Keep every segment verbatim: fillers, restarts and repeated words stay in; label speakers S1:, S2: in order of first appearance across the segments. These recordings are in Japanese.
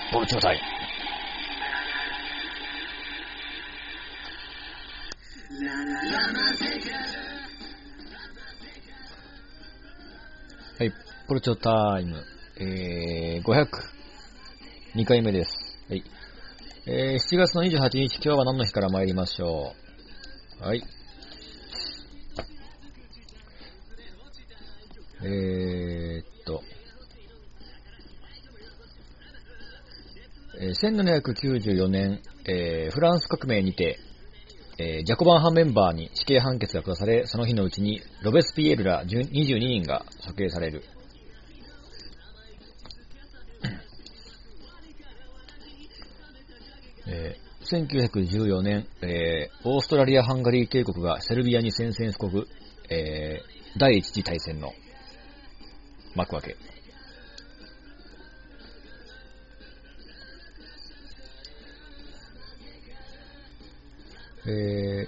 S1: ボルチョタイム。はい、ボルチョタイム、えー、ごひゃくにかいめです。はい。えー、しちがつのにじゅうはちにち、今日は何の日から参りましょう。はい。えーっと、えー、せんななひゃくきゅうじゅうよねん、えー、フランス革命にて、えー、ジャコバン派メンバーに死刑判決が下され、その日のうちにロベスピエールらにじゅうににんが処刑される。えー、せんきゅうひゃくじゅうよねん、えー、オーストラリア・ハンガリー帝国がセルビアに宣戦布告、えー、第一次大戦の幕開け。えー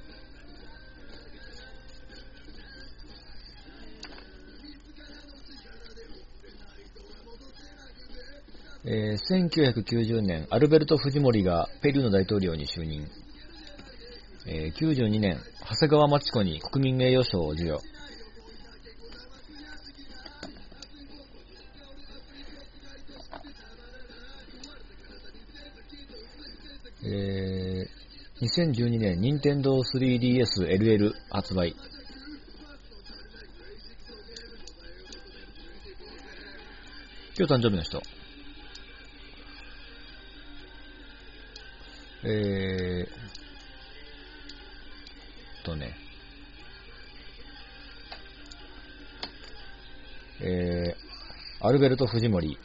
S1: えー、せんきゅうひゃくきゅうじゅうねん、アルベルト・フジモリがペルーの大統領に就任。えー、きゅうじゅうにねん、長谷川町子に国民名誉賞を授与。えー、にせんじゅうにねん、任天堂 スリーディーエスエルエル 発売。今日誕生日の人。えーとね、えー、アルベルト・フジモリ、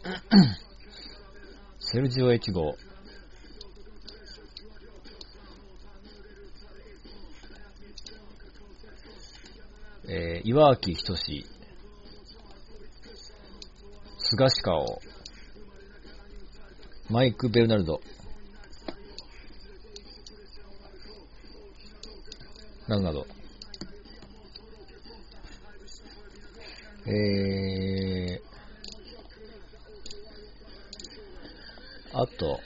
S1: セルジオ・エチゴ、えー、岩脇仁志、菅鹿尾、マイク・ベルナルド、などなど。えー、あと、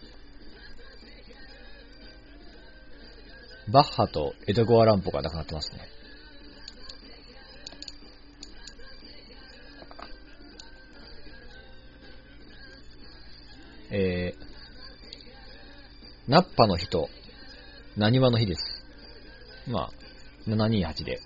S1: バッハとエドゴア・ランポが亡くなってますね。えー、ナッパの日と、ナニワの日です。まあ、ななにーはちで。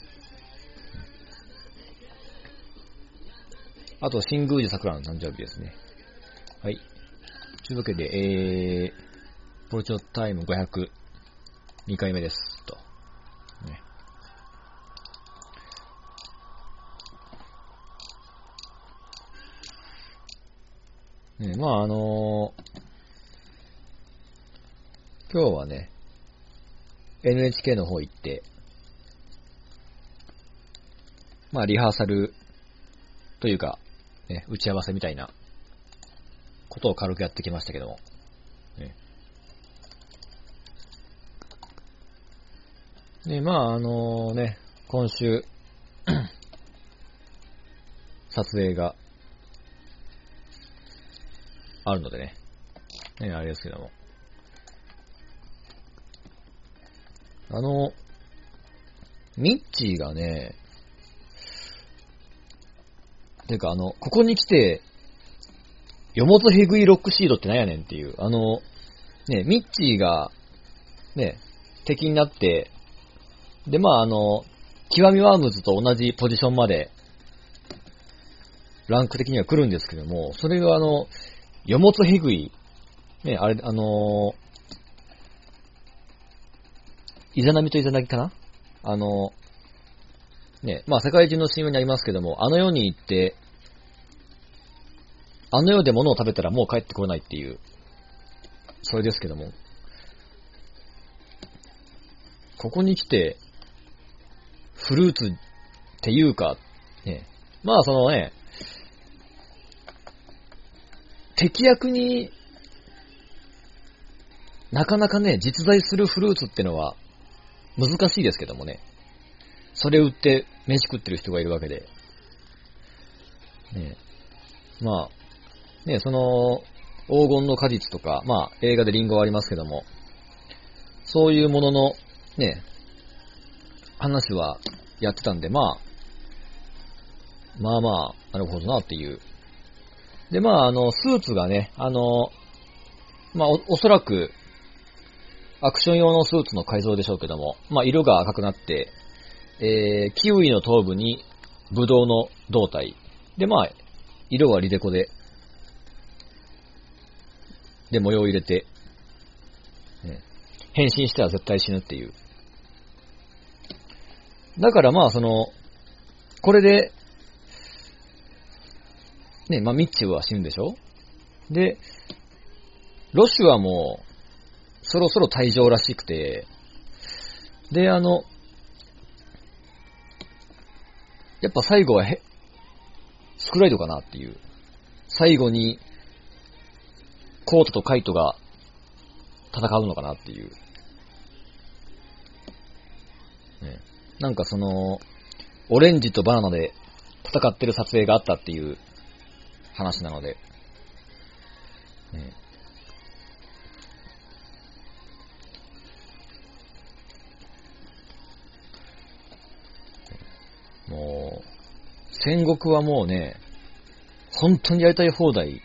S1: あと、新宮寺桜の誕生日ですね。はい。というわけで、えー、ポルチョタイムごひゃくにかいめです。と。ね。ね、まあ、あのー、今日はね、エヌエイチケー の方行って、まあ、リハーサルというか、ね、打ち合わせみたいなことを軽くやってきましたけども。ね、で、まあ、あのね、今週、撮影があるのでね、ね、あれですけども。あの、ミッチーがね、ていうかあの、ここに来て、よもつへぐいロックシードってなんやねんっていう、あの、ね、ミッチーが、ね、敵になって、で、まああの、極みワームズと同じポジションまで、ランク的には来るんですけども、それがあの、よもつへぐい、ね、あれ、あの、イザナミとイザナギかなあの、ね、まあ世界中の神話にありますけども、あの世に行って、あの世で物を食べたらもう帰ってこれないっていう、それですけども、ここに来て、フルーツっていうか、ね、まあそのね、敵役になかなかね、実在するフルーツってのは難しいですけどもね、それ売って飯食ってる人がいるわけで、ね、まあ、ね、その、 黄金の果実とか、まあ映画でリンゴはありますけども、そういうもののね、話はやってたんで、まあ、まあまあ、なるほどなっていう。で、まああの、スーツがね、あの、まあお、おそらく、アクション用のスーツの改造でしょうけども、まあ色が赤くなって、えー、キウイの頭部にブドウの胴体。で、まあ、色はリデコで、で、模様を入れて、ね、変身したら絶対死ぬっていう。だからまあ、その、これで、ね、まあ、ミッチーは死ぬでしょ？で、ロシュはもう、そろそろ退場らしくて、で、あの、やっぱ最後はへ、スクライドかなっていう。最後に、コートとカイトが戦うのかなっていう。ね、なんかその、オレンジとバナナで戦ってる撮影があったっていう話なので。ね、もう、戦国はもうね、本当にやりたい放題。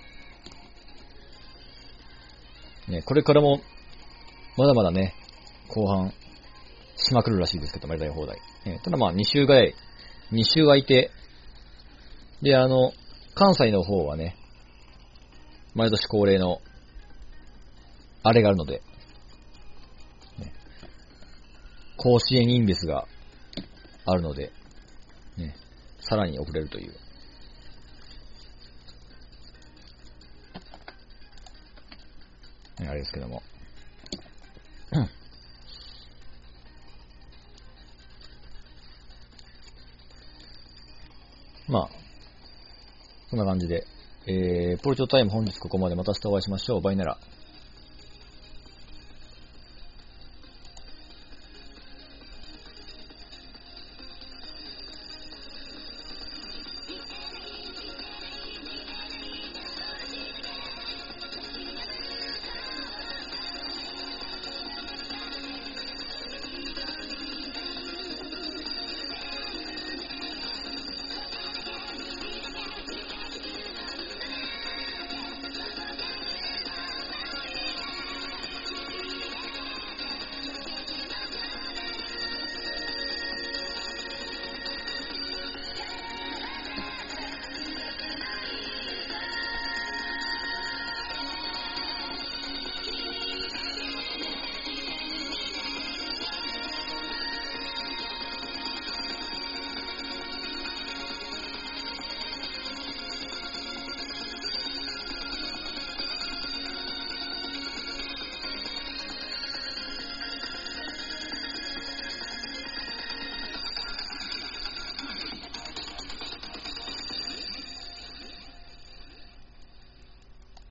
S1: ね、これからも、まだまだね、後半、しまくるらしいですけど、やりたい放題。ね、ただまあ、に週ぐらい、に週空いて、で、あの、関西の方はね、毎年恒例の、あれがあるので、ね、甲子園インベスがあるので、ね、さらに遅れるという。ね、あれですけども。まあ、そんな感じで、えー、ポルチョタイム本日ここまで。また明日お会いしましょう。バイなら。